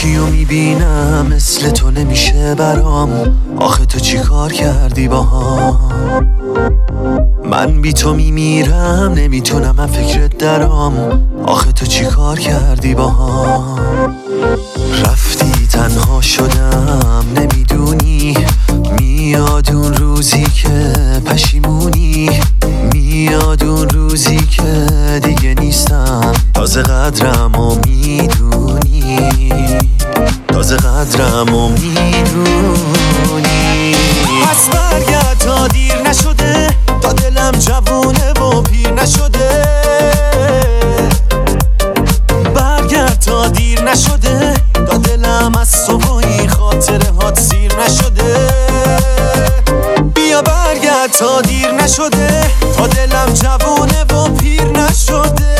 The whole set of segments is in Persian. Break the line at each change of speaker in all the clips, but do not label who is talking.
کیو میبینم مثل تو نمیشه برام. آخه تو چی کار کردی باهام؟ من بی تو میمیرم، نمیتونم من فکرت درام. آخه تو چی کار کردی باهام؟ رفتی تنها شدم نمیدونی، میاد اون روزی که پشیمونی، میاد اون روزی که دیگه نیستم. تازه قدرمو میدونی، تازه قدرمو میدونی. پس برگرد تا دیر نشده، تا دلم جوونه و پیر نشده. برگرد تا دیر نشده، تا دلم از تو و این خاطره هات سیر نشده. بیا برگرد تا دیر نشده، تا دلم جوونه و پیر نشده.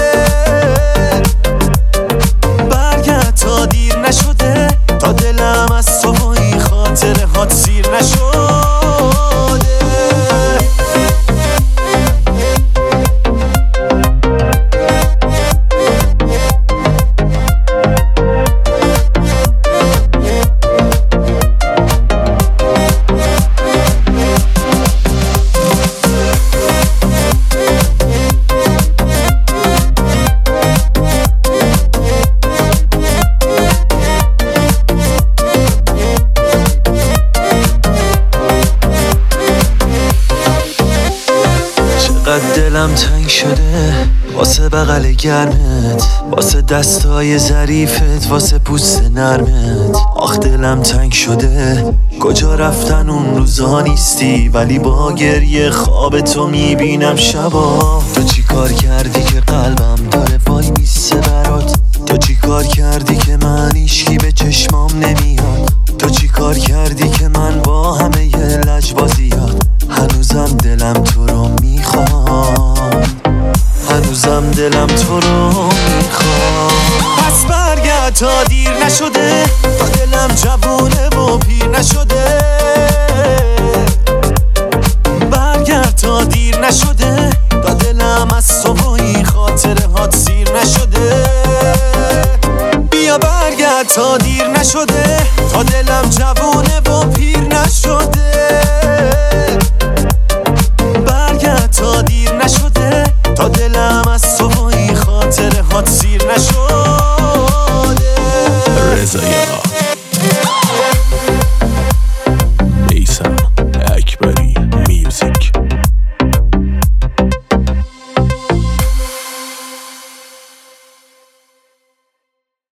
برگرد تا دیر نشده، تا دلم از تو و این خاطره هات سیر نشده. دلم تنگ شده واسه بغل گرمت، واسه دستای ظریفت، واسه پوست نرمت. آخ دلم تنگ شده، کجا رفتن اون روزا نیستی، ولی با گریه خواب تو میبینم شبا. تو چی کار کردی که قلبم داره وای میسته برات؟ تو چی کار کردی که من هیچکی به چشمام نمیاد؟ تو چی کار کردی که من با همه ی لجبازیات هنوزم دلم تو رو میخوام، هنوزم دلم تو رو میخوام. پس برگرد تا دیر نشده، تا دلم جوونه و پیر نشده. برگرد تا دیر نشده، تا دلم از تو و این خاطره هات سیر نشده. بیا برگرد تا دیر نشده، تا دلم جوونه و پیر نشده. برگرد تا دیر نشده، تا دلم از تو و این خاطره هات سیر نشده. رضایی